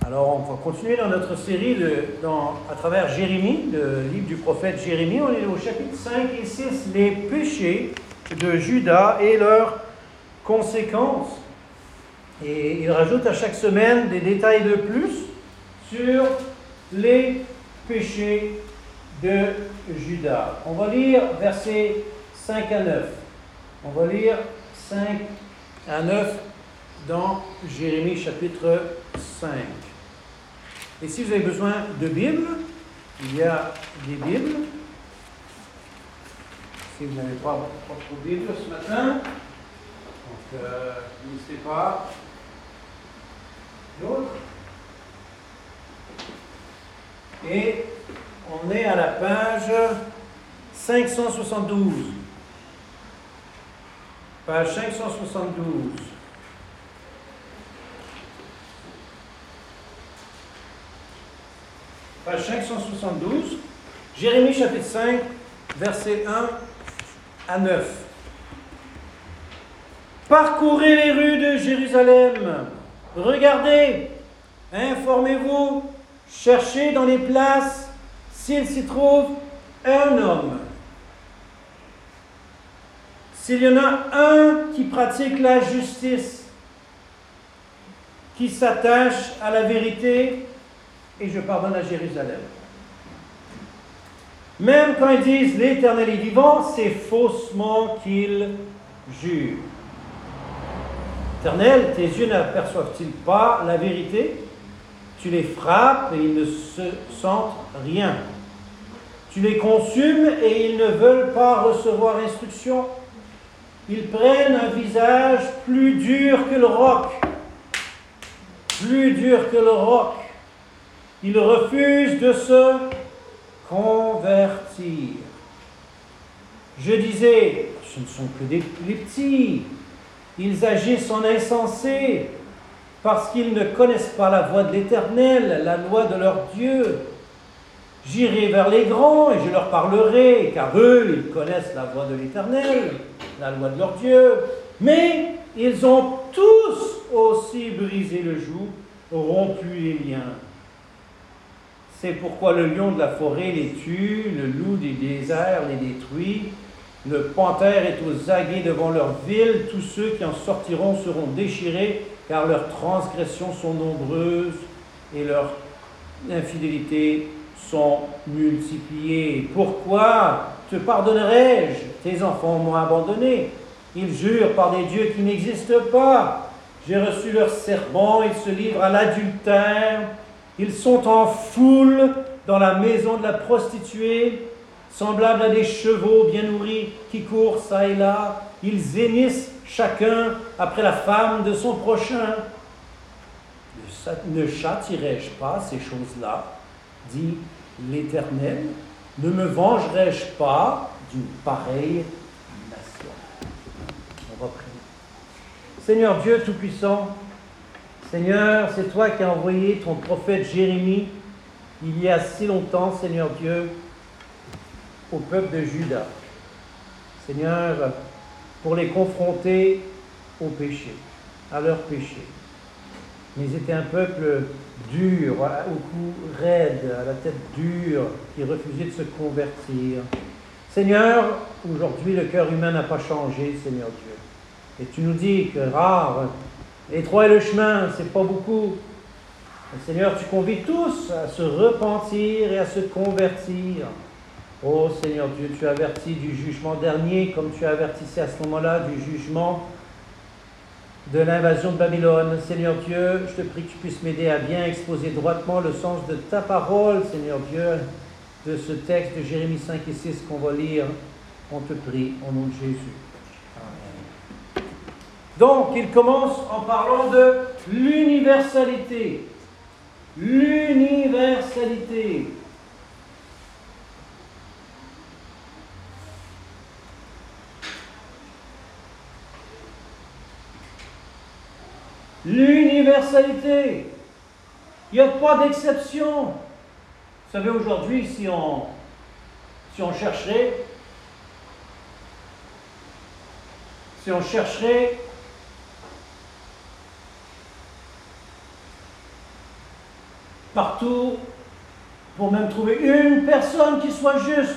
Alors, on va continuer dans notre série à travers Jérémie, le livre du prophète Jérémie. On est au chapitre 5 et 6, les péchés de Juda et leurs conséquences. Et il rajoute à chaque semaine des détails de plus sur les péchés de Juda. On va lire versets 5 à 9. On va lire 5 à 9 dans Jérémie chapitre 5. Et si vous avez besoin de Bible, il y a des Bibles. Si vous n'avez pas votre Bible ce matin, donc n'hésitez pas. D'autres. Et on est à la page 572. Page 572. Page 572, Jérémie chapitre 5, versets 1 à 9. Parcourez les rues de Jérusalem, regardez, informez-vous, cherchez dans les places s'il s'y trouve un homme. S'il y en a un qui pratique la justice, qui s'attache à la vérité, et je pardonne à Jérusalem. Même quand ils disent l'Éternel est vivant, c'est faussement qu'ils jurent. Éternel, tes yeux n'aperçoivent-ils pas la vérité? Tu les frappes et ils ne se sentent rien. Tu les consumes et ils ne veulent pas recevoir instruction. Ils prennent un visage plus dur que le roc. Plus dur que le roc. Ils refusent de se convertir. Je disais, ce ne sont que les petits. Ils agissent en insensés parce qu'ils ne connaissent pas la voie de l'Éternel, la loi de leur Dieu. J'irai vers les grands et je leur parlerai, car eux, ils connaissent la voie de l'Éternel, la loi de leur Dieu. Mais ils ont tous aussi brisé le joug, rompu les liens. C'est pourquoi le lion de la forêt les tue, le loup des déserts les détruit, le panthère est aux aguets devant leur ville, tous ceux qui en sortiront seront déchirés, car leurs transgressions sont nombreuses et leurs infidélités sont multipliées. Pourquoi te pardonnerai-je? Tes enfants m'ont abandonné. Ils jurent par des dieux qui n'existent pas. J'ai reçu leur serpent, ils se livrent à l'adultère. Ils sont en foule dans la maison de la prostituée, semblables à des chevaux bien nourris qui courent çà et là. Ils hennissent chacun après la femme de son prochain. Ne châtierai-je pas ces choses-là, dit l'Éternel? Ne me vengerai-je pas d'une pareille nation? On va prier. Seigneur Dieu Tout-Puissant, Seigneur, c'est toi qui as envoyé ton prophète Jérémie il y a si longtemps, Seigneur Dieu, au peuple de Juda. Seigneur, pour les confronter au péché, à leur péché. Mais ils étaient un peuple dur, au cou raide, à la tête dure, qui refusait de se convertir. Seigneur, aujourd'hui le cœur humain n'a pas changé, Seigneur Dieu. Et tu nous dis que rare, étroit est le chemin, c'est pas beaucoup. Mais Seigneur, tu convies tous à se repentir et à se convertir. Oh Seigneur Dieu, tu avertis du jugement dernier, comme tu avertissais à ce moment-là du jugement de l'invasion de Babylone. Seigneur Dieu, je te prie que tu puisses m'aider à bien exposer droitement le sens de ta parole, Seigneur Dieu, de ce texte de Jérémie 5 et 6 qu'on va lire. On te prie au nom de Jésus. Donc, il commence en parlant de l'universalité. L'universalité. L'universalité. Il n'y a pas d'exception. Vous savez, aujourd'hui, si on chercherait partout pour même trouver une personne qui soit juste.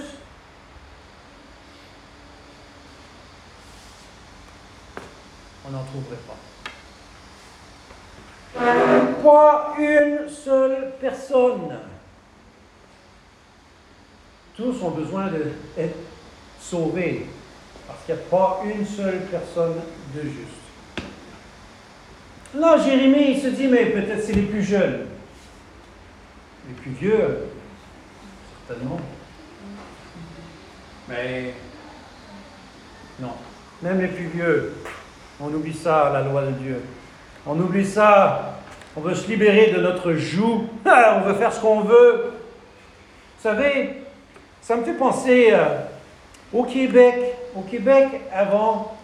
On n'en trouverait pas. Pas une seule personne. Tous ont besoin d'être sauvés, parce qu'il n'y a pas une seule personne de juste. Là, Jérémie, il se dit, mais peut-être c'est les plus jeunes. Les plus vieux, certainement. Mais non, même les plus vieux, on oublie ça, la loi de Dieu. On oublie ça, on veut se libérer de notre joug, on veut faire ce qu'on veut. Vous savez, ça me fait penser au Québec. Au Québec, avant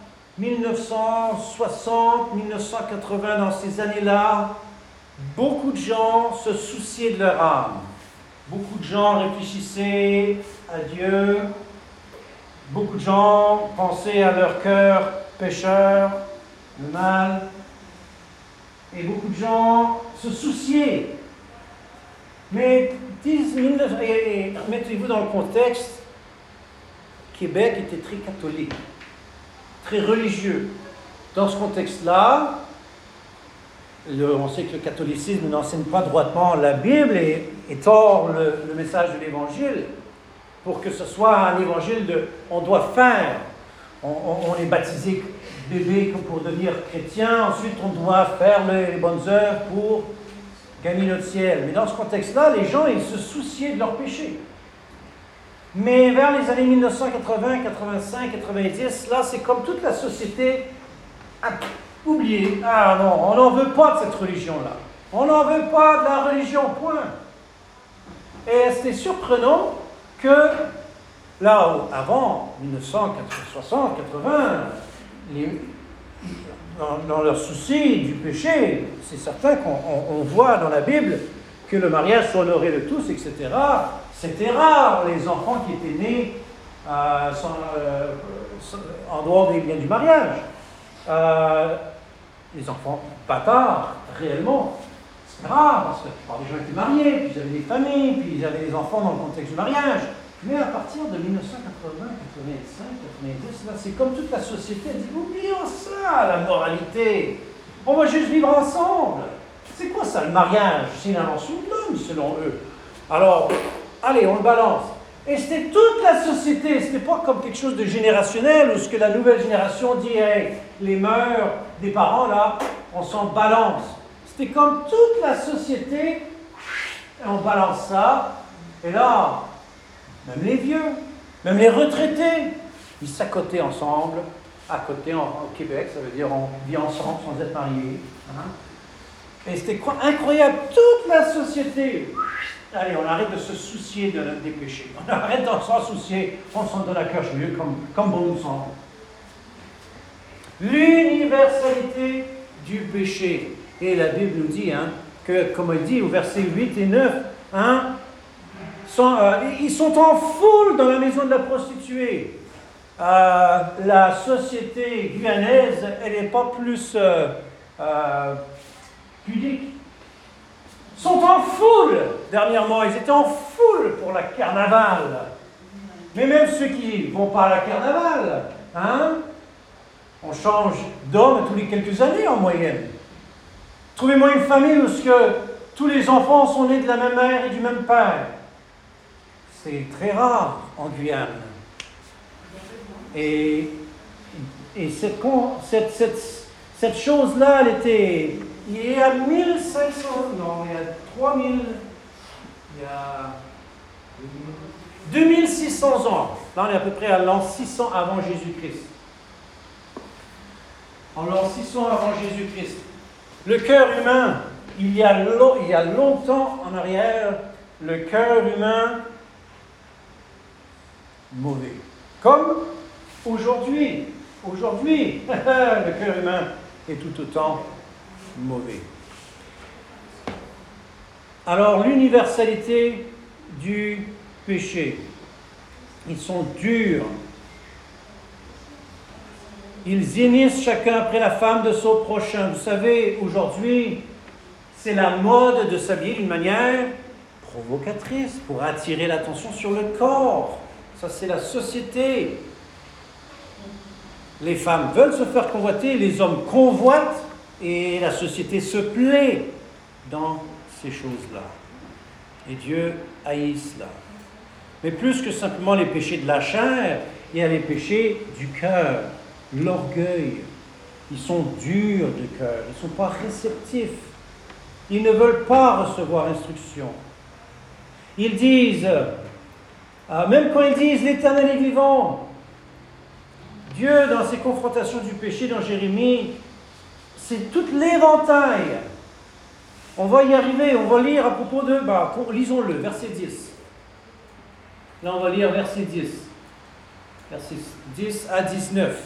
1960, 1980, dans ces années-là, beaucoup de gens se souciaient de leur âme. Beaucoup de gens réfléchissaient à Dieu. Beaucoup de gens pensaient à leur cœur pécheur, le mal. Et beaucoup de gens se souciaient. Mais mettez-vous dans le contexte, Québec était très catholique, très religieux. Dans ce contexte-là, on sait que le catholicisme n'enseigne pas droitement la Bible et tord le message de l'Évangile pour que ce soit un évangile de « on doit faire ». On est baptisé bébé pour devenir chrétien, ensuite on doit faire les bonnes œuvres pour gagner notre ciel. Mais dans ce contexte-là, les gens, ils se souciaient de leurs péchés. Mais vers les années 1980, 85, 90, là, c'est comme toute la société a oublié. Ah non, on n'en veut pas de cette religion-là. On n'en veut pas de la religion, point. Et c'était surprenant que, là, avant 1960, 80, dans leur souci du péché, c'est certain qu'on voit dans la Bible que le mariage soit honoré de tous, etc. C'était rare, les enfants qui étaient nés en dehors des liens du mariage. Les enfants bâtards, réellement, c'est rare, parce que la plupart des gens étaient mariés, puis ils avaient des familles, puis ils avaient des enfants dans le contexte du mariage. Mais à partir de 1980, 85, 90, là, c'est comme toute la société a dit, oublions ça, la moralité. On va juste vivre ensemble. C'est quoi ça, le mariage? C'est une invention de l'homme, selon eux. Alors, allez, on le balance. Et c'était toute la société, c'était pas comme quelque chose de générationnel, où ce que la nouvelle génération dit, hey, les mœurs des parents, là, on s'en balance. C'était comme toute la société, et on balance ça, et là, même les vieux, même les retraités, ils s'accotaient ensemble, à côté au Québec, ça veut dire on vit ensemble sans être mariés. Hein? Et c'était incroyable, toute la société. Allez, on arrête de se soucier des péchés, on arrête de s'en soucier, on s'en donne à cœur joyeux comme bon nous semble. L'universalité du péché. Et la Bible nous dit, hein, que, comme elle dit au verset 8 et 9, hein, ils sont en foule dans la maison de la prostituée. La société guyanaise, elle n'est pas plus pudique. Ils sont en foule, dernièrement, ils étaient en foule pour la carnaval. Mais même ceux qui ne vont pas à la carnaval, hein, on change d'homme tous les quelques années en moyenne. Trouvez-moi une famille où tous les enfants sont nés de la même mère et du même père. C'est très rare en Guyane. Et cette chose-là, il y a 1500, non, il y a 3000, il y a 2600 ans. Là, on est à peu près à l'an 600 avant Jésus-Christ. En l'an 600 avant Jésus-Christ. Le cœur humain, il y a longtemps en arrière, le cœur humain mauvais. Comme aujourd'hui. Aujourd'hui, le cœur humain est tout autant mauvais. Alors, l'universalité du péché. Ils sont durs. Ils hennissent chacun après la femme de son prochain. Vous savez, aujourd'hui, C'est la mode de s'habiller d'une manière provocatrice pour attirer l'attention sur le corps. Ça, c'est la société. Les femmes veulent se faire convoiter, les hommes convoitent et la société se plaît dans ces choses-là. Et Dieu haït cela. Mais plus que simplement les péchés de la chair, il y a les péchés du cœur, l'orgueil. Ils sont durs de cœur, ils ne sont pas réceptifs. Ils ne veulent pas recevoir instruction. Ils disent, même quand ils disent l'Éternel est vivant, Dieu, dans ses confrontations du péché dans Jérémie, c'est tout l'éventail. On va y arriver, on va lire à propos de... lisons-le, verset 10. Là, on va lire verset 10. Verset 10 à 19.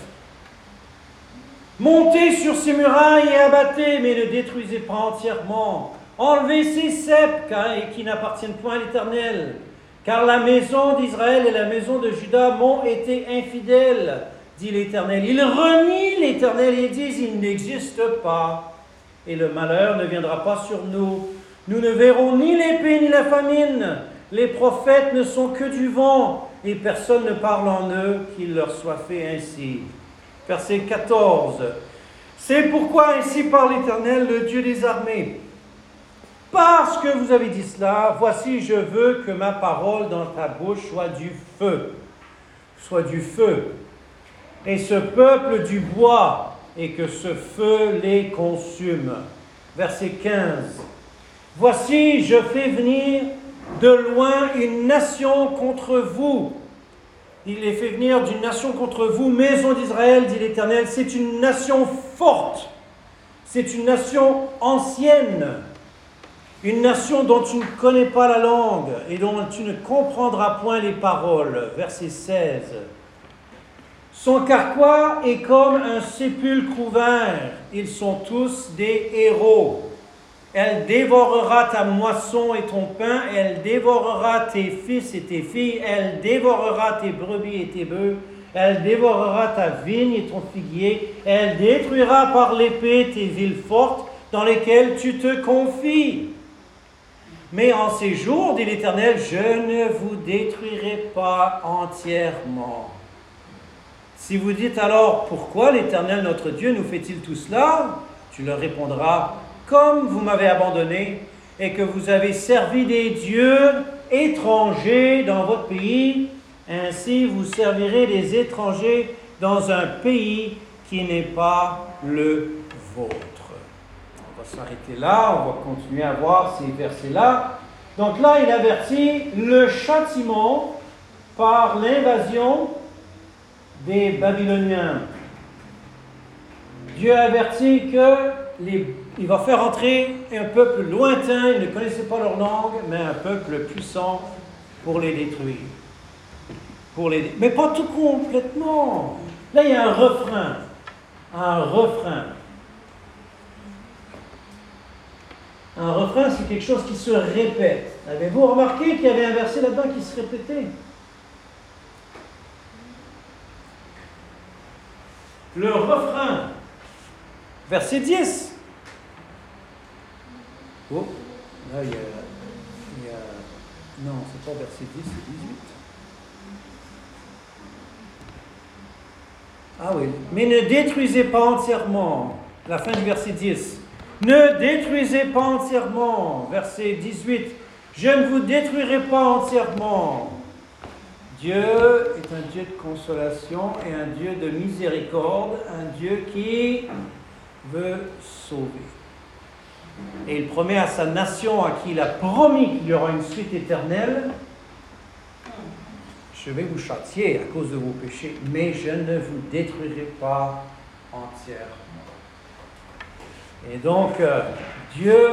Montez sur ces murailles et abattez, mais ne détruisez pas entièrement. Enlevez ces ceps qui n'appartiennent point à l'Éternel. Car la maison d'Israël et la maison de Juda m'ont été infidèles, dit l'Éternel. Ils renient l'Éternel et disent, il n'existe pas. Et le malheur ne viendra pas sur nous. Nous ne verrons ni l'épée ni la famine. Les prophètes ne sont que du vent, et personne ne parle en eux qu'il leur soit fait ainsi. Verset 14. C'est pourquoi ainsi parle l'Éternel, le Dieu des armées. Parce que vous avez dit cela, voici, je veux que ma parole dans ta bouche soit du feu. Soit du feu. Et ce peuple du bois, et que ce feu les consume. Verset 15. Voici, je fais venir de loin une nation contre vous. Il les fait venir d'une nation contre vous, maison d'Israël, dit l'Éternel. C'est une nation forte. C'est une nation ancienne. Une nation dont tu ne connais pas la langue et dont tu ne comprendras point les paroles. Verset 16. Son carquois est comme un sépulcre ouvert. Ils sont tous des héros. Elle dévorera ta moisson et ton pain, elle dévorera tes fils et tes filles, elle dévorera tes brebis et tes bœufs, elle dévorera ta vigne et ton figuier, elle détruira par l'épée tes villes fortes dans lesquelles tu te confies. Mais en ces jours, dit l'Éternel, je ne vous détruirai pas entièrement. Si vous dites alors, pourquoi l'Éternel notre Dieu nous fait-il tout cela? Tu leur répondras, comme vous m'avez abandonné et que vous avez servi des dieux étrangers dans votre pays, ainsi vous servirez des étrangers dans un pays qui n'est pas le vôtre. On va s'arrêter là, on va continuer à voir ces versets-là. Donc là, il avertit le châtiment par l'invasion des Babyloniens. Dieu avertit qu'il va faire entrer un peuple lointain, ils ne connaissaient pas leur langue, mais un peuple puissant pour les détruire. Mais pas tout complètement. Là, il y a un refrain. Un refrain. Un refrain, c'est quelque chose qui se répète. Avez-vous remarqué qu'il y avait un verset là-dedans qui se répétait? Le refrain. Verset 10. Oh, là il y a... Non, c'est pas verset 10, c'est 18. Ah oui. Mais ne détruisez pas entièrement. La fin du verset 10. Ne détruisez pas entièrement. Verset 18. Je ne vous détruirai pas entièrement. Dieu est un Dieu de consolation et un Dieu de miséricorde, un Dieu qui veut sauver. Et il promet à sa nation, à qui il a promis qu'il y aura une suite éternelle, je vais vous châtier à cause de vos péchés, mais je ne vous détruirai pas entièrement. Et donc, Dieu,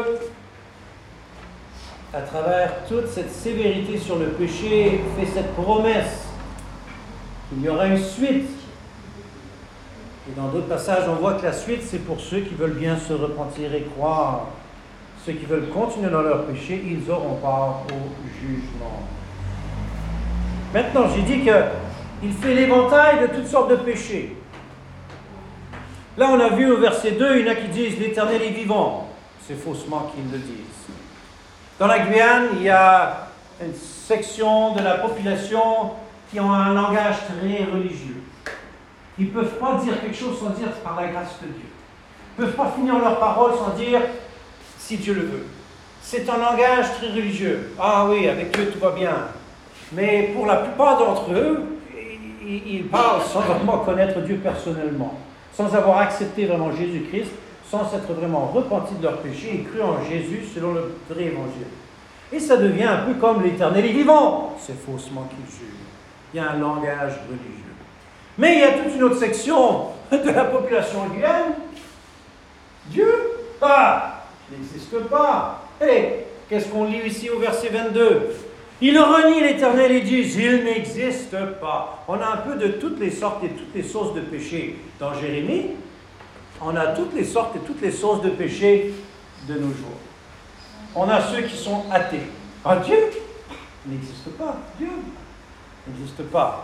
à travers toute cette sévérité sur le péché, fait cette promesse qu'il y aura une suite. Et dans d'autres passages, on voit que la suite, c'est pour ceux qui veulent bien se repentir et croire. Ceux qui veulent continuer dans leur péché, ils auront part au jugement. Maintenant, j'ai dit qu'il fait l'éventail de toutes sortes de péchés. Là, on a vu au verset 2, il y en a qui disent « l'Éternel est vivant ». C'est faussement qu'ils le disent. Dans la Guyane, il y a une section de la population qui ont un langage très religieux. Ils ne peuvent pas dire quelque chose sans dire par la grâce de Dieu. Ils ne peuvent pas finir leur parole sans dire si Dieu le veut. C'est un langage très religieux. Ah oui, avec Dieu tout va bien. Mais pour la plupart d'entre eux, ils parlent sans vraiment connaître Dieu personnellement, sans avoir accepté vraiment Jésus-Christ, sans s'être vraiment repentis de leurs péchés et cru en Jésus selon le vrai évangile. Et ça devient un peu comme l'Éternel est vivant. C'est faussement qu'ils jurent. Il y a un langage religieux. Mais il y a toute une autre section de la population guyane. Dieu, n'existe pas. Et qu'est-ce qu'on lit ici au verset 22 ? Ils renient l'Éternel et disent, il n'existe pas. On a un peu de toutes les sortes et toutes les sources de péché. Dans Jérémie, on a toutes les sortes et toutes les sources de péché de nos jours. On a ceux qui sont athées. Ah, Dieu n'existe pas. Dieu n'existe pas.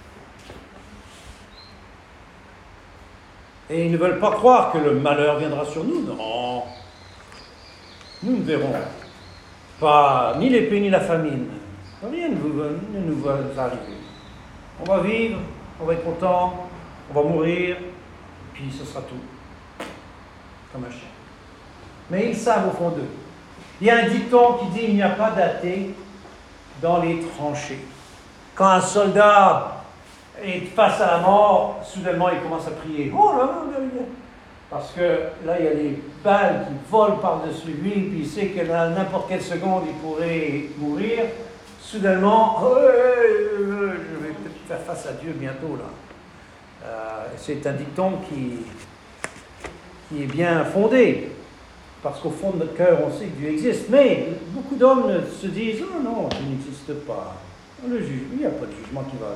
Et ils ne veulent pas croire que le malheur viendra sur nous. Non. Nous ne verrons pas ni l'épée ni la famine. Rien ne nous va arriver. On va vivre, on va être content, on va mourir, puis ce sera tout. Comme un chien. Mais ils savent au fond d'eux. Il y a un dicton qui dit il n'y a pas d'athée dans les tranchées. Quand un soldat est face à la mort, soudainement il commence à prier. Oh là là, parce que là il y a des balles qui volent par-dessus lui, puis il sait que n'importe quelle seconde il pourrait mourir. Soudainement, je vais peut-être faire face à Dieu bientôt là. C'est un dicton qui est bien fondé. Parce qu'au fond de notre cœur, on sait que Dieu existe. Mais beaucoup d'hommes se disent « Oh non, Dieu n'existe pas. Le juge, il n'y a pas de jugement qui va arriver. »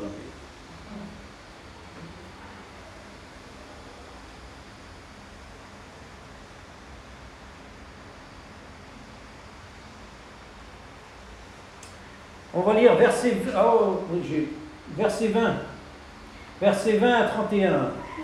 On va lire verset 20. Verset 20 à 31.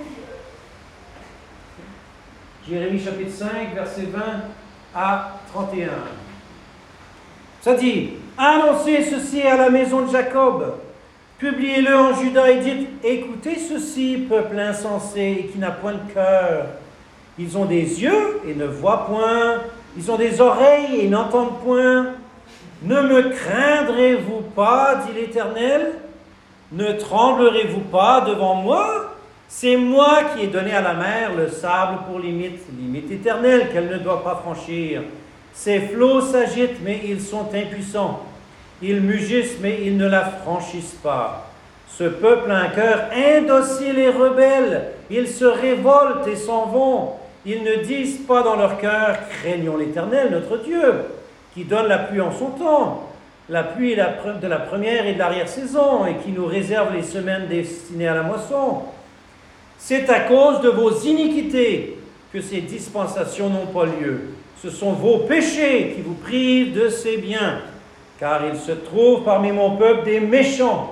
Jérémie chapitre 5, verset 20 à 31. Ça dit, annoncez ceci à la maison de Jacob, publiez-le en Juda et dites, écoutez ceci, peuple insensé et qui n'a point de cœur. Ils ont des yeux et ne voient point, ils ont des oreilles et n'entendent point. Ne me craindrez-vous pas, dit l'Éternel? Ne tremblerez-vous pas devant moi? C'est moi qui ai donné à la mer le sable pour limite éternelle qu'elle ne doit pas franchir. Ses flots s'agitent, mais ils sont impuissants. Ils mugissent, mais ils ne la franchissent pas. Ce peuple a un cœur indocile et rebelle. Ils se révoltent et s'en vont. Ils ne disent pas dans leur cœur, craignons l'Éternel, notre Dieu, qui donne la pluie en son temps, la pluie de la première et de l'arrière-saison, et qui nous réserve les semaines destinées à la moisson. C'est à cause de vos iniquités que ces dispensations n'ont pas lieu. Ce sont vos péchés qui vous privent de ces biens, car il se trouve parmi mon peuple des méchants.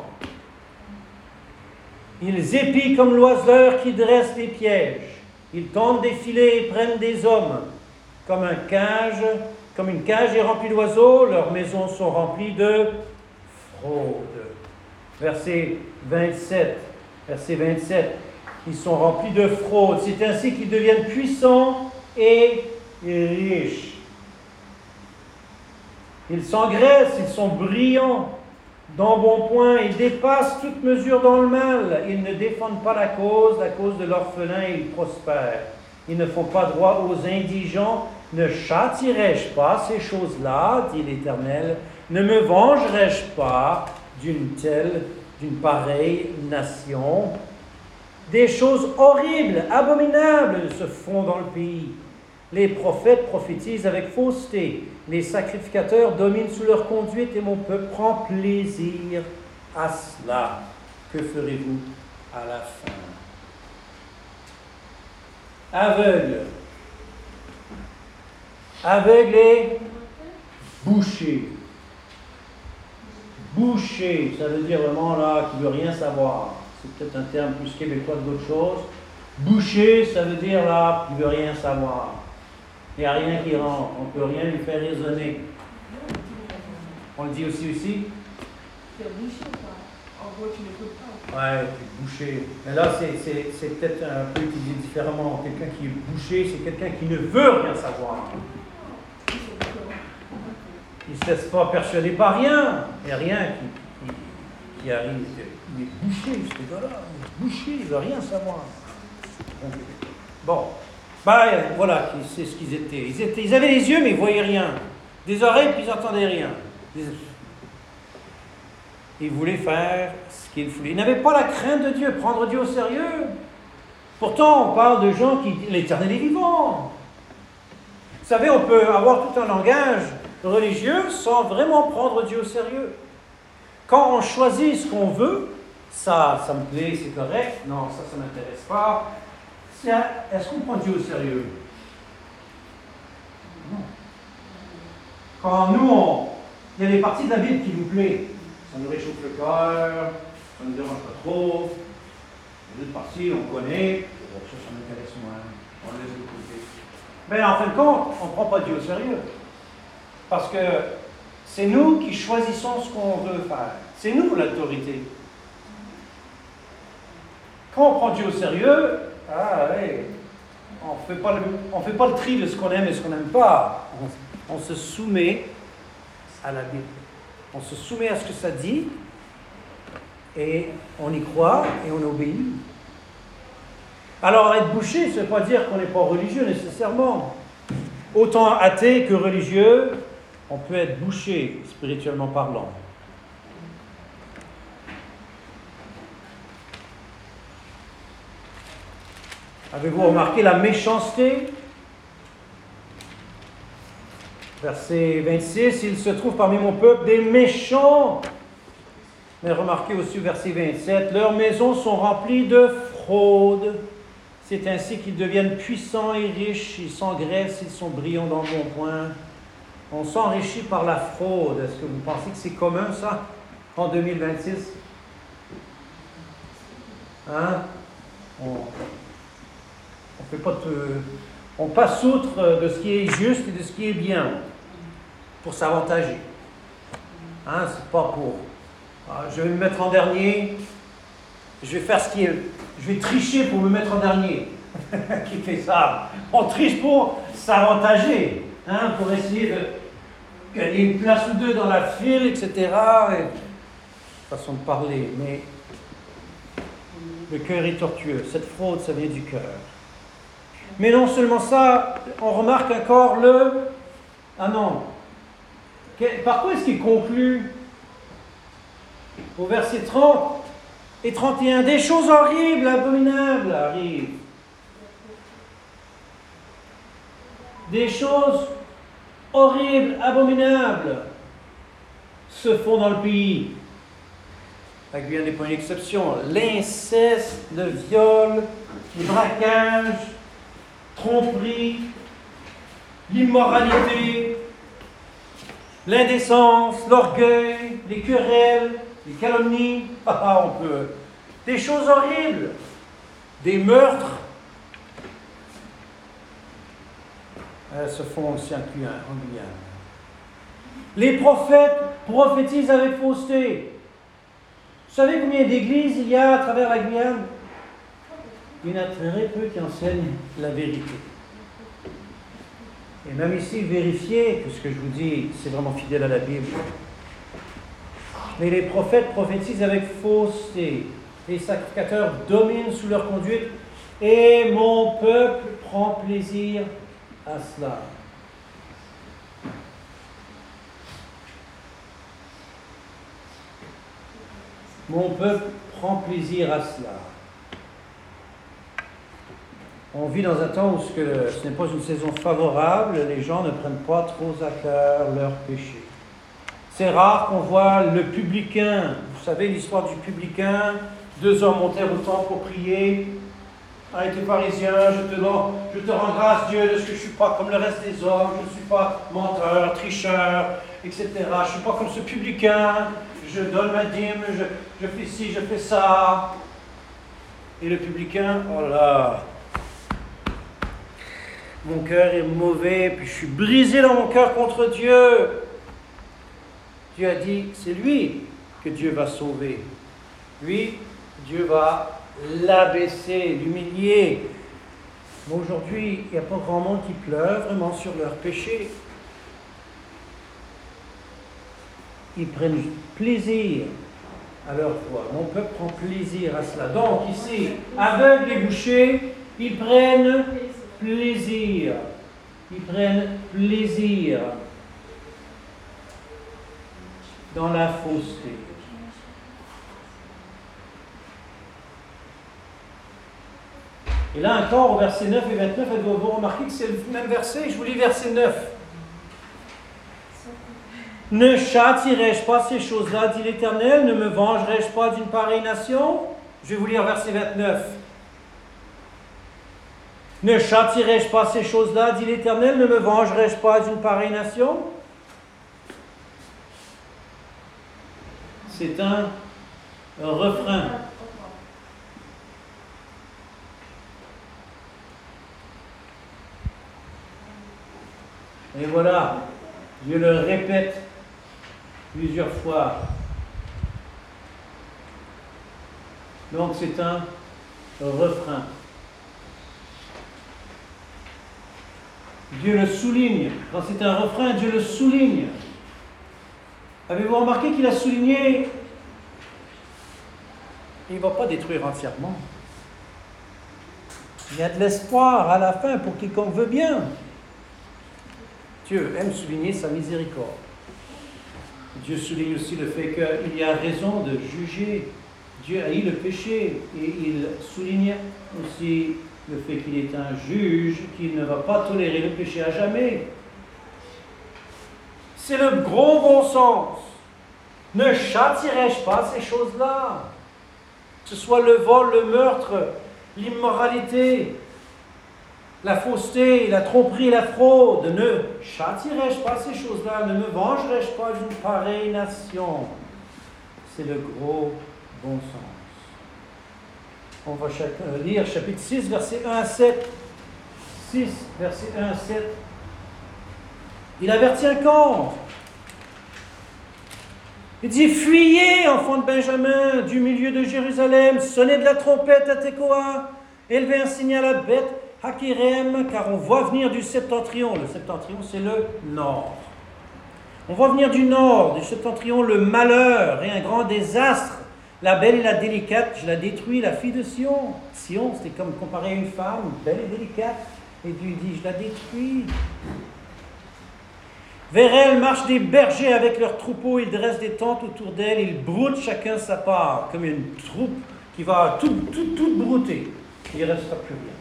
Ils épient comme l'oiseleur qui dresse des pièges. Ils tendent des filets et prennent des hommes. Comme une cage est remplie d'oiseaux, leurs maisons sont remplies de fraude. Verset 27. Ils sont remplis de fraude. C'est ainsi qu'ils deviennent puissants et riches. Ils s'engraissent, ils sont brillants d'embonpoint, ils dépassent toute mesure dans le mal. Ils ne défendent pas la cause de l'orphelin, ils prospèrent. Ils ne font pas droit aux indigents. Ne châtierai-je pas ces choses-là, dit l'Éternel? Ne me vengerai-je pas d'une pareille nation? Des choses horribles, abominables se font dans le pays. Les prophètes prophétisent avec fausseté. Les sacrificateurs dominent sous leur conduite et mon peuple prend plaisir à cela. Que ferez-vous à la fin? Aveugle et bouché. Bouché, ça veut dire vraiment là, qui ne veut rien savoir. C'est peut-être un terme plus québécois que d'autres choses. Bouché, ça veut dire là, qui ne veut rien savoir. Il n'y a rien qui rentre, on ne peut rien lui faire résonner. On le dit aussi? C'est bouché, quoi. En gros, tu n'écoutes pas. Ouais, bouché. Mais là, c'est peut-être un peu utilisé différemment. Quelqu'un qui est bouché, c'est quelqu'un qui ne veut rien savoir. Il ne se laisse pas persuader par rien. Il n'y a rien qui arrive. Il est bouché, ce gars-là. Il est bouché, il ne veut rien savoir. Bon. Voilà, c'est ce qu'ils étaient. Ils avaient les yeux, mais ils ne voyaient rien. Des oreilles, puis ils n'entendaient rien. Ils voulaient faire ce qu'ils voulaient. Ils n'avaient pas la crainte de Dieu, prendre Dieu au sérieux. Pourtant, on parle de gens qui disent l'Éternel est vivant. Vous savez, on peut avoir tout un langage religieux sans vraiment prendre Dieu au sérieux. Quand on choisit ce qu'on veut, ça me plaît, c'est correct. Non, ça ne m'intéresse pas. Est-ce qu'on prend Dieu au sérieux? Non. Quand nous, il y a des parties de la Bible qui nous plaisent. Ça nous réchauffe le cœur, ça ne nous dérange pas trop. Les autres parties, on connaît. Bon, ça m'intéresse moins. On laisse de côté. Mais en fin de compte, on ne prend pas Dieu au sérieux. Parce que c'est nous qui choisissons ce qu'on veut faire. C'est nous l'autorité. Quand on prend Dieu au sérieux, on ne fait pas le tri de ce qu'on aime et ce qu'on n'aime pas. On se soumet à la Bible. On se soumet à ce que ça dit et on y croit et on obéit. Alors être bouché, ça ne veut pas dire qu'on n'est pas religieux nécessairement. Autant athée que religieux, on peut être bouché spirituellement parlant. Avez-vous remarqué la méchanceté? Verset 26, il se trouve parmi mon peuple des méchants. Mais remarquez aussi verset 27, leurs maisons sont remplies de fraude. C'est ainsi qu'ils deviennent puissants et riches, ils s'engraissent, ils sont brillants dans le bon point. On s'enrichit par la fraude. Est-ce que vous pensez que c'est commun ça, en 2026? Hein? On passe outre de ce qui est juste et de ce qui est bien pour s'avantager. Hein, c'est pas pour. Je vais me mettre en dernier. Je vais faire ce qui est. Je vais tricher pour me mettre en dernier. Qui fait ça? On triche pour s'avantager, hein, pour essayer de gagner une place ou deux dans la file, etc. Façon de parler, mais le cœur est tortueux. Cette fraude, ça vient du cœur. Mais non seulement ça, on remarque encore Ah non. Par quoi est-ce qu'il conclut? Au verset 30 et 31, des choses horribles, abominables arrivent. Des choses horribles, abominables se font dans le pays. La Guyane n'est pas une exception. L'inceste, le viol, le braquage, tromperie, l'immoralité, l'indécence, l'orgueil, les querelles, les calomnies, on peut. Des choses horribles, des meurtres, se font aussi en Guyane. Les prophètes prophétisent avec fausseté. Vous savez combien d'églises il y a à travers la Guyane? Il y en a très peu qui enseignent la vérité. Et même ici, vérifiez que ce que je vous dis, c'est vraiment fidèle à la Bible. Mais les prophètes prophétisent avec fausseté. Les sacrificateurs dominent sous leur conduite. Et mon peuple prend plaisir à cela. Mon peuple prend plaisir à cela. On vit dans un temps où ce n'est pas une saison favorable, les gens ne prennent pas trop à cœur leurs péchés. C'est rare qu'on voit le publicain. Vous savez l'histoire du publicain. 2 hommes montèrent au temple pour prier. Ah, t'es pharisien, je te rends grâce, Dieu, de ce que je ne suis pas comme le reste des hommes, je ne suis pas menteur, tricheur, etc. Je ne suis pas comme ce publicain, je donne ma dîme, je fais ci, je fais ça. Et le publicain, oh là, mon cœur est mauvais, puis je suis brisé dans mon cœur contre Dieu. Dieu a dit, c'est lui que Dieu va sauver. Lui, Dieu va l'abaisser, l'humilier. Mais aujourd'hui, il n'y a pas grand monde qui pleure vraiment sur leur péché. Ils prennent plaisir à leur foi. Mon peuple prend plaisir à cela. Donc ici, aveugles et bouchés, ils prennent plaisir. Ils prennent plaisir dans la fausseté. Et là encore, au verset 9 et 29, vous remarquez que c'est le même verset. Je vous lis verset 9. Ne châtierai-je pas ces choses-là, dit l'Éternel? Ne me vengerai-je pas d'une pareille nation? Je vais vous lire verset 29. Ne châtierai-je pas ces choses-là, dit l'Éternel? Ne me vengerai-je pas d'une pareille nation? C'est un refrain. Et voilà, Dieu le répète plusieurs fois. Donc c'est un refrain. Dieu le souligne. Quand c'est un refrain, Dieu le souligne. Avez-vous remarqué qu'il a souligné? Il ne va pas détruire entièrement. Il y a de l'espoir à la fin pour quiconque veut bien. Dieu aime souligner sa miséricorde. Dieu souligne aussi le fait qu'il y a raison de juger. Dieu haït le péché et il souligne aussi le fait qu'il est un juge, qu'il ne va pas tolérer le péché à jamais. C'est le gros bon sens. Ne châtierai-je pas ces choses-là? Que ce soit le vol, le meurtre, l'immoralité, la fausseté, la tromperie, la fraude. Ne châtierai-je pas ces choses-là? Ne me vengerai-je pas d'une pareille nation? C'est le gros bon sens. On va lire chapitre 6, verset 1 à 7. 6, verset 1 à 7. Il avertit encore. Il dit, fuyez, enfants de Benjamin, du milieu de Jérusalem, sonnez de la trompette à Tekoa, élevez un signe à la bête, Hakirem, car on voit venir du septentrion. Le septentrion, c'est le nord. On voit venir du nord, du septentrion, le malheur et un grand désastre. La belle et la délicate, je la détruis, la fille de Sion. Sion, c'était comme comparé à une femme, belle et délicate. Et Dieu dit, je la détruis. Vers elle marchent des bergers avec leurs troupeaux, ils dressent des tentes autour d'elle, ils broutent chacun sa part, comme une troupe qui va tout brouter. Il ne restera plus rien.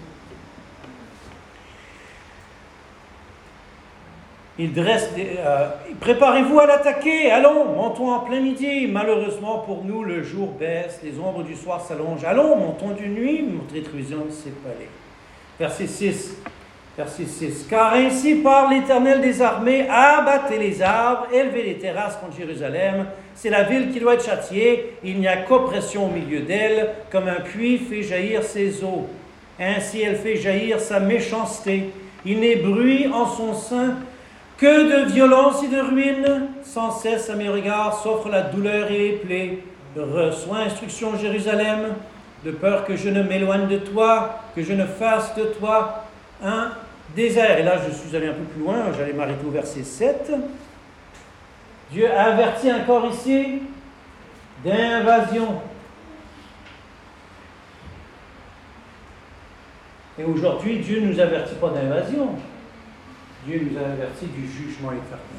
Ils dressent préparez-vous à l'attaquer, allons, montons en plein midi. Malheureusement pour nous, le jour baisse, les ombres du soir s'allongent. Allons, montons d'une nuit, nous détruisons ces palais. Verset 6. Car ainsi parle l'Éternel des armées, abattez les arbres, élevez les terrasses contre Jérusalem. C'est la ville qui doit être châtiée, il n'y a qu'oppression au milieu d'elle, comme un puits fait jaillir ses eaux. Ainsi elle fait jaillir sa méchanceté. Il n'est bruit en son sein que de violence et de ruine. Sans cesse à mes regards s'offre la douleur et les plaies. Reçois instruction Jérusalem, de peur que je ne m'éloigne de toi, que je ne fasse de toi un désert. Et là, je suis allé un peu plus loin, j'allais m'arrêter au verset 7. Dieu a averti encore ici d'invasion. Et aujourd'hui, Dieu ne nous avertit pas d'invasion. Dieu nous a averti du jugement éternel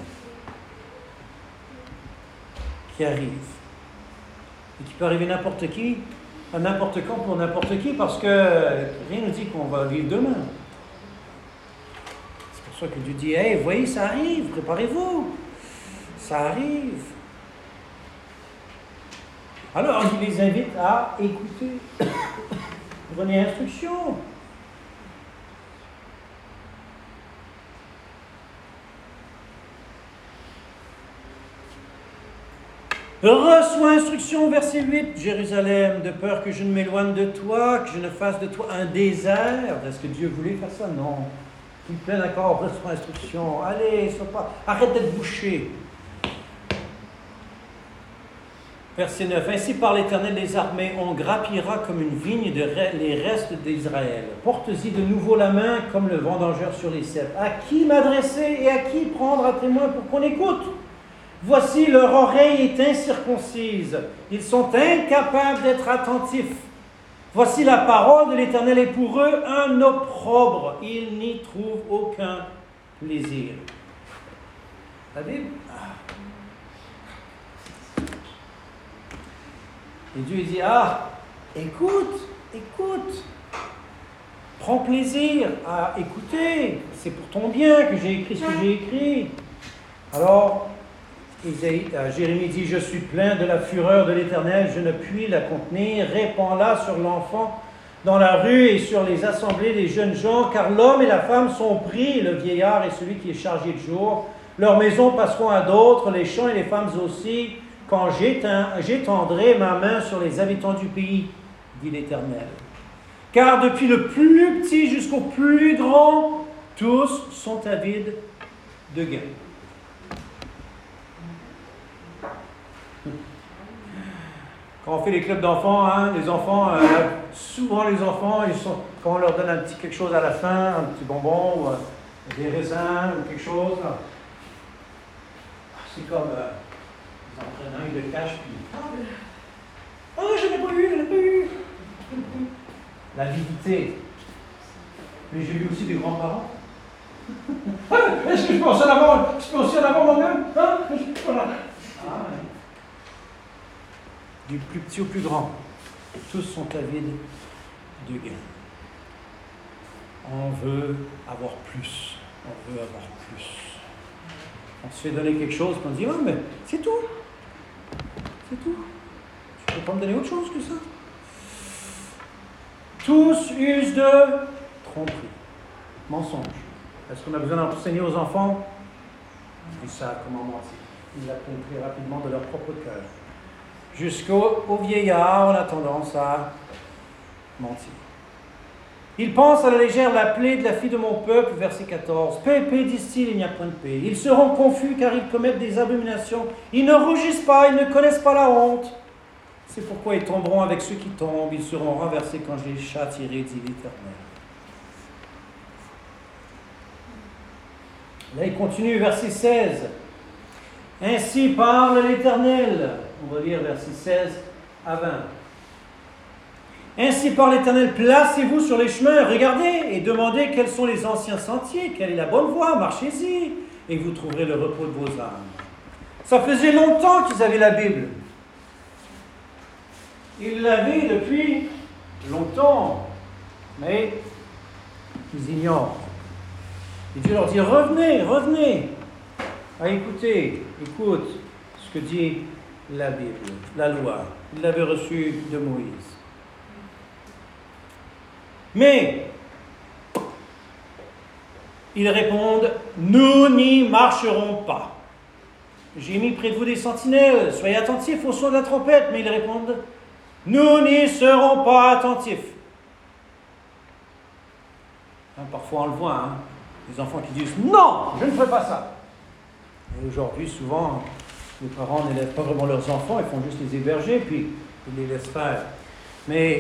qui arrive. Et qui peut arriver n'importe qui, à n'importe quand, pour n'importe qui, parce que rien ne dit qu'on va vivre demain. C'est pour ça que Dieu dit, hey, voyez, ça arrive, préparez-vous. Ça arrive. Alors, il les invite à écouter. Prenez instruction. Reçois instruction, verset 8, Jérusalem, de peur que je ne m'éloigne de toi, que je ne fasse de toi un désert. Est-ce que Dieu voulait faire ça? Non. Il est plein d'accord, reçois instruction. Allez, arrête d'être bouché. Verset 9. Ainsi par l'Éternel des armées, on grappillera comme une vigne les restes d'Israël. Porte-y de nouveau la main comme le vendangeur sur les ceps. À qui m'adresser et à qui prendre à témoin pour qu'on écoute? Voici, leur oreille est incirconcise. Ils sont incapables d'être attentifs. Voici, la parole de l'Éternel est pour eux un opprobre. Ils n'y trouvent aucun plaisir. La Bible. Et Dieu dit, écoute, prends plaisir à écouter, c'est pour ton bien que j'ai écrit ce que j'ai écrit. Alors, Jérémie dit, je suis plein de la fureur de l'Éternel, je ne puis la contenir, répands-la sur l'enfant dans la rue et sur les assemblées des jeunes gens, car l'homme et la femme sont pris, le vieillard et celui qui est chargé de jour. Leurs maisons passeront à d'autres, les champs et les femmes aussi, quand j'étendrai ma main sur les habitants du pays, dit l'Éternel. Car depuis le plus petit jusqu'au plus grand, tous sont avides de gain. Quand on fait les clubs d'enfants, les enfants, souvent les enfants, quand on leur donne un petit quelque chose à la fin, un petit bonbon, ou des raisins, ou quelque chose, c'est comme... ils en prennent un, ils le cachent, puis... je n'ai pas eu. L'avidité. Mais j'ai vu aussi des grands-parents. Est-ce que je peux aussi en avoir moi-même? Voilà. Du plus petit au plus grand, tous sont avides de gain. On veut avoir plus. On se fait donner quelque chose, puis on dit, mais c'est tout. Tu peux pas me donner autre chose que ça. Tous usent de tromperie, mensonge. Est-ce qu'on a besoin d'enseigner aux enfants? Ils savent comment mentir. Ils l'apprennent très rapidement de leur propre cœur. Jusqu'au vieillard, on a tendance à mentir. Ils pensent à la légère la plaie de la fille de mon peuple, verset 14. Paix, disent-ils, il n'y a point de paix. Ils seront confus car ils commettent des abominations. Ils ne rougissent pas, ils ne connaissent pas la honte. C'est pourquoi ils tomberont avec ceux qui tombent. Ils seront renversés quand je les châtierai, dit l'Éternel. Là, il continue, verset 16. Ainsi parle l'Éternel. On va lire verset 16 à 20. Ainsi parle l'Éternel, placez-vous sur les chemins, regardez et demandez quels sont les anciens sentiers, quelle est la bonne voie, marchez-y, et vous trouverez le repos de vos âmes. Ça faisait longtemps qu'ils avaient la Bible. Ils l'avaient depuis longtemps, mais ils ignorent. Et Dieu leur dit, revenez, écoute ce que dit la Bible, la loi. Ils l'avaient reçue de Moïse. Mais ils répondent, nous n'y marcherons pas. J'ai mis près de vous des sentinelles, soyez attentifs au son de la trompette. Mais ils répondent, nous n'y serons pas attentifs. Parfois on le voit, les enfants qui disent, non, je ne ferai pas ça. Et aujourd'hui, souvent, les parents n'élèvent pas vraiment leurs enfants, ils font juste les héberger, puis ils les laissent faire. Mais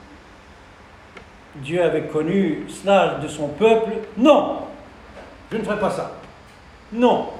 Dieu avait connu cela de son peuple. Non, je ne ferai pas ça. Non.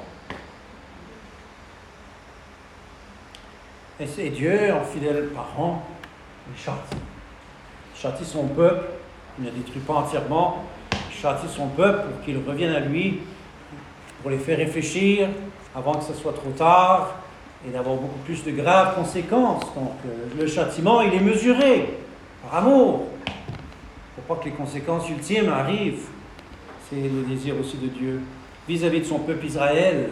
Et c'est Dieu, en fidèle parent, il châtie son peuple. Il ne détruit pas entièrement. Il châtie son peuple pour qu'il revienne à lui, pour les faire réfléchir avant que ce soit trop tard et d'avoir beaucoup plus de graves conséquences. Donc le châtiment, il est mesuré par amour. Il ne faut pas que les conséquences ultimes arrivent. C'est le désir aussi de Dieu vis-à-vis de son peuple Israël.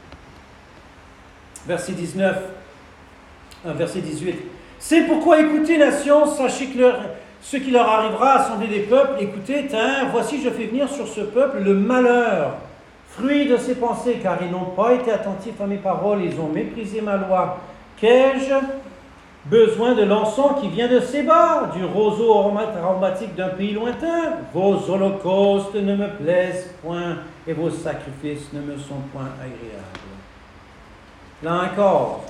Verset 18. C'est pourquoi écoutez, nations, sachez que ce qui leur arrivera, assemblée des peuples, écoutez, voici je fais venir sur ce peuple le malheur, fruit de ses pensées, car ils n'ont pas été attentifs à mes paroles, ils ont méprisé ma loi. Qu'ai-je besoin de l'encens qui vient de Séba, du roseau aromatique d'un pays lointain. Vos holocaustes ne me plaisent point et vos sacrifices ne me sont point agréables. Là encore,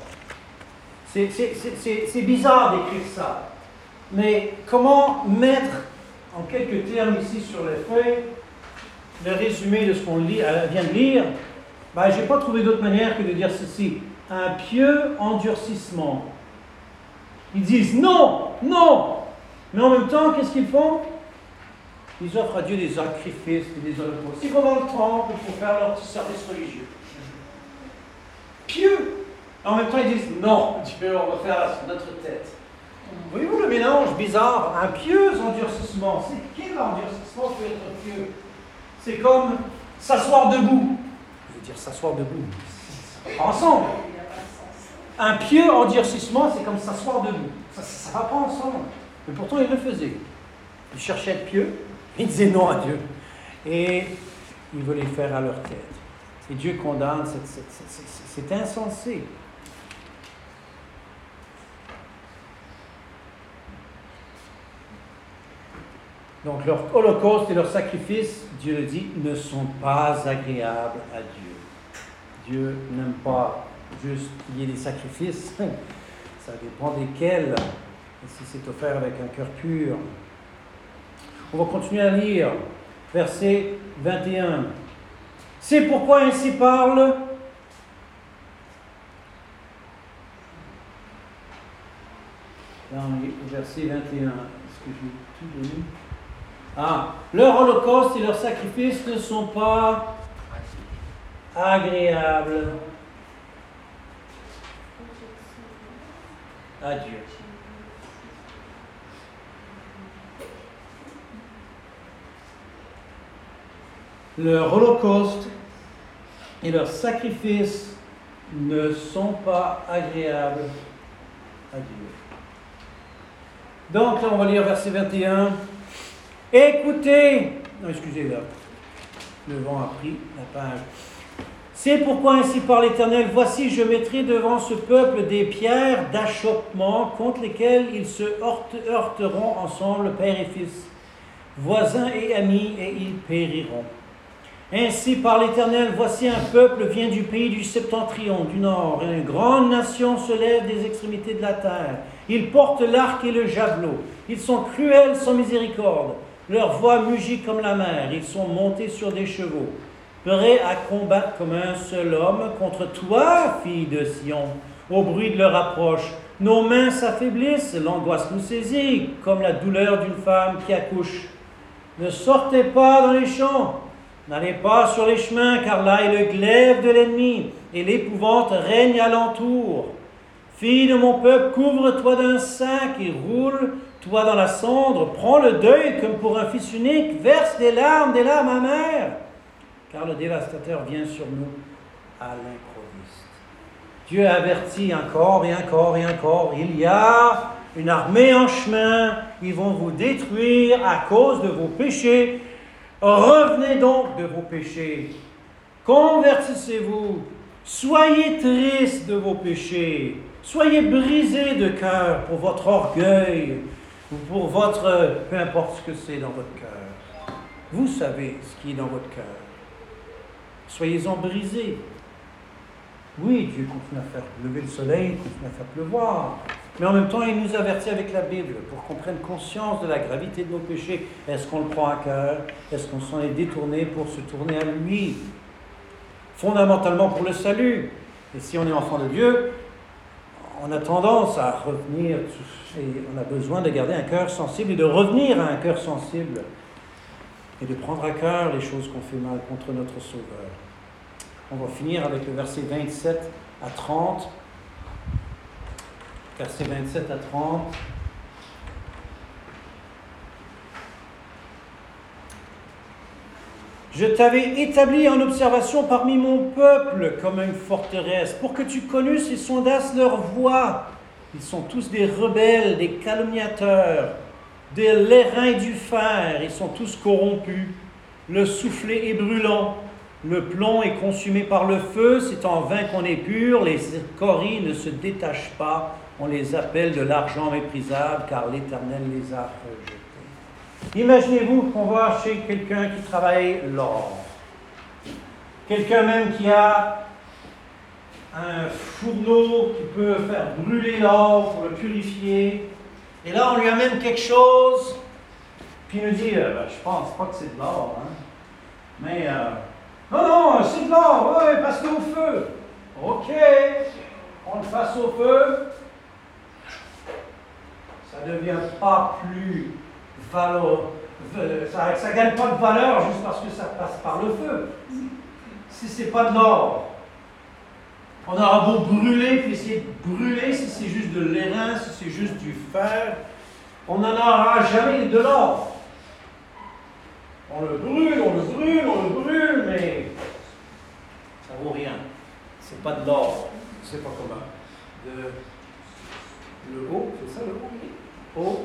c'est bizarre d'écrire ça, mais comment mettre en quelques termes ici sur les feuilles le résumé de ce qu'on vient de lire? Je n'ai pas trouvé d'autre manière que de dire ceci: un pieux endurcissement. Ils disent non, non, mais en même temps, qu'est-ce qu'ils font? Ils offrent à Dieu des sacrifices et des holocaustes. Ils vont dans le temple pour faire leur petit service religieux. Pieux. En même temps, ils disent non, Dieu, on va faire notre tête. Voyez-vous le mélange bizarre? Un pieux endurcissement. C'est quel endurcissement peut être pieux? C'est comme s'asseoir debout. Je veux dire s'asseoir debout. Ensemble. Un pieux endurcissement, c'est comme s'asseoir debout. Ça ne va pas ensemble. Mais pourtant, ils le faisaient. Ils cherchaient à être pieux, ils disaient non à Dieu. Et ils voulaient faire à leur tête. Et Dieu condamne, c'est insensé. Donc leur holocauste et leurs sacrifices, Dieu le dit, ne sont pas agréables à Dieu. Dieu n'aime pas juste qu'il y ait des sacrifices, ça dépend desquels, et si c'est offert avec un cœur pur. On va continuer à lire, verset 21. C'est pourquoi ainsi parle dans le verset 21. Est-ce que j'ai tout donné? Leur holocauste et leurs sacrifices ne sont pas agréables à Dieu. Leur holocauste et leurs sacrifices ne sont pas agréables à Dieu. Donc là, on va lire verset 21. Écoutez, non, excusez-moi, le vent a pris la page. C'est pourquoi ainsi parle l'Éternel, voici je mettrai devant ce peuple des pierres d'achoppement contre lesquelles ils se heurteront ensemble, père et fils, voisins et amis, et ils périront. Ainsi parle l'Éternel, voici un peuple vient du pays du septentrion, du nord, et une grande nation se lève des extrémités de la terre. Ils portent l'arc et le javelot, ils sont cruels sans miséricorde. Leur voix mugit comme la mer, ils sont montés sur des chevaux, prêts à combattre comme un seul homme contre toi, fille de Sion. Au bruit de leur approche, nos mains s'affaiblissent, l'angoisse nous saisit, comme la douleur d'une femme qui accouche. Ne sortez pas dans les champs, n'allez pas sur les chemins, car là est le glaive de l'ennemi, et l'épouvante règne alentour. Fille de mon peuple, couvre-toi d'un sac et roule-toi dans la cendre. Prends le deuil comme pour un fils unique. Verse des larmes amères. Car le dévastateur vient sur nous à l'improviste. Dieu avertit encore et encore et encore. Il y a une armée en chemin. Ils vont vous détruire à cause de vos péchés. Revenez donc de vos péchés. Convertissez-vous. Soyez tristes de vos péchés. Soyez brisés de cœur pour votre orgueil ou pour votre... peu importe ce que c'est dans votre cœur. Vous savez ce qui est dans votre cœur. Soyez-en brisés. Oui, Dieu continue à faire lever le soleil, continue à faire pleuvoir. Mais en même temps, il nous avertit avec la Bible pour qu'on prenne conscience de la gravité de nos péchés. Est-ce qu'on le prend à cœur? Est-ce qu'on s'en est détourné pour se tourner à lui? Fondamentalement pour le salut. Et si on est enfant de Dieu, on a tendance à revenir, et on a besoin de garder un cœur sensible et de revenir à un cœur sensible et de prendre à cœur les choses qu'on fait mal contre notre Sauveur. On va finir avec le verset 27 à 30. Verset 27 à 30. Je t'avais établi en observation parmi mon peuple comme une forteresse, pour que tu connusses et sondasses leur voie. Ils sont tous des rebelles, des calomniateurs, des l'airain du fer, ils sont tous corrompus. Le soufflet est brûlant, le plomb est consumé par le feu, c'est en vain qu'on est pur, les scories ne se détachent pas, On les appelle de l'argent méprisable car l'Éternel les a rejetés. Imaginez-vous qu'on va chez quelqu'un qui travaille l'or. Quelqu'un même qui a un fourneau qui peut faire brûler l'or pour le purifier. Et là, on lui amène quelque chose, puis il nous dit, je pense pas que c'est de l'or, hein. Mais, non, c'est de l'or, oui, parce que au feu. OK, on le fasse au feu. Ça ne devient pas plus valeur, ça ne gagne pas de valeur juste parce que ça passe par le feu. Si ce n'est pas de l'or, on aura beau brûler, puis essayer de brûler, si c'est juste de l'airain, si c'est juste du fer, on n'en aura jamais de l'or. On le brûle, mais ça vaut rien. C'est pas de l'or. C'est pas comment. Le haut, c'est ça le haut, oui. Haut.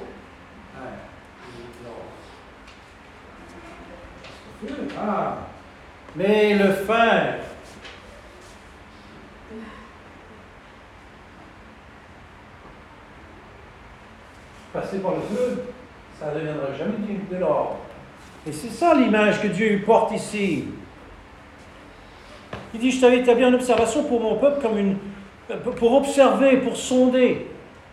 L'or. Ah. Mais le fer. Passer par le feu, ça ne deviendra jamais de l'or. Et c'est ça l'image que Dieu porte ici. Il dit, je t'avais établi en observation pour mon peuple pour observer, pour sonder.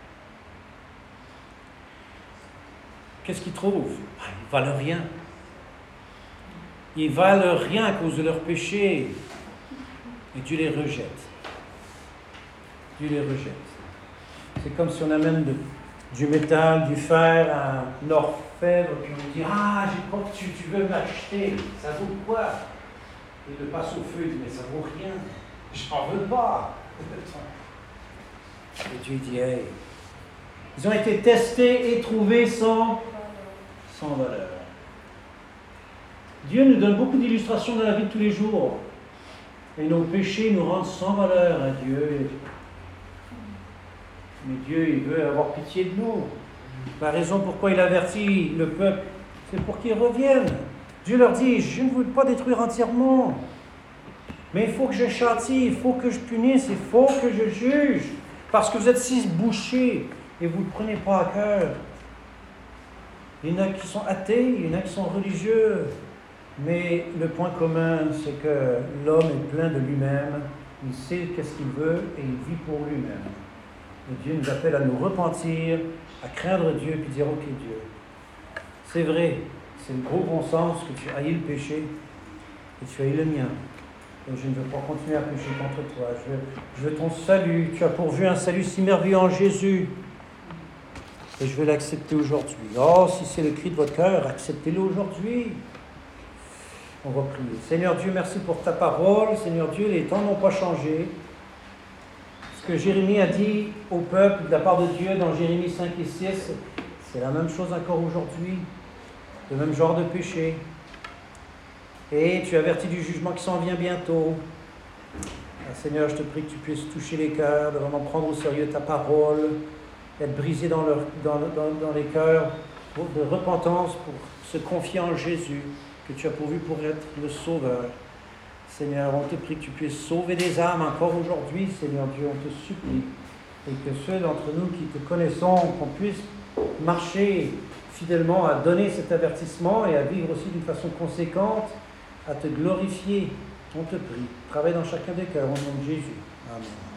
Qu'est-ce qu'ils trouvent? Ils ne valent rien. Ils ne valent rien à cause de leur péché. Et Dieu les rejette. Dieu les rejette. C'est comme si on amène du métal, du fer, un orfèvre, puis on dit, j'ai pas que tu veux m'acheter, ça vaut quoi? Il le passe au feu, il dit, mais ça vaut rien, j'en veux pas. Et Dieu dit, hey, ils ont été testés et trouvés sans valeur. Dieu nous donne beaucoup d'illustrations dans la vie de tous les jours. Et nos péchés nous rendent sans valeur à Dieu. Mais Dieu, il veut avoir pitié de nous. La raison pourquoi il avertit le peuple, c'est pour qu'ils reviennent. Dieu leur dit, je ne veux pas détruire entièrement. Mais il faut que je châtie, il faut que je punisse, il faut que je juge. Parce que vous êtes si bouchés et vous ne le prenez pas à cœur. Il y en a qui sont athées, il y en a qui sont religieux. Mais le point commun, c'est que l'homme est plein de lui-même. Il sait qu'est-ce qu'il veut et il vit pour lui-même. Et Dieu nous appelle à nous repentir, à craindre Dieu, puis dire, ok Dieu, c'est vrai, c'est le gros bon sens que tu haïs le péché, et tu haïs le mien. Donc je ne veux pas continuer à pécher contre toi. Je veux ton salut. Tu as pourvu un salut si merveilleux en Jésus. Et je veux l'accepter aujourd'hui. Oh, si c'est le cri de votre cœur, acceptez-le aujourd'hui. On va prier. Seigneur Dieu, merci pour ta parole. Seigneur Dieu, les temps n'ont pas changé. Ce que Jérémie a dit au peuple de la part de Dieu dans Jérémie 5 et 6, c'est la même chose encore aujourd'hui. Le même genre de péché. Et tu avertis du jugement qui s'en vient bientôt. Seigneur, je te prie que tu puisses toucher les cœurs, de vraiment prendre au sérieux ta parole, être brisé dans les cœurs de repentance pour se confier en Jésus, que tu as pourvu pour être le Sauveur. Seigneur, on te prie que tu puisses sauver des âmes encore aujourd'hui, Seigneur Dieu, on te supplie. Et que ceux d'entre nous qui te connaissons, qu'on puisse marcher fidèlement à donner cet avertissement et à vivre aussi d'une façon conséquente, à te glorifier. On te prie. Travaille dans chacun des cœurs, au nom de Jésus. Amen.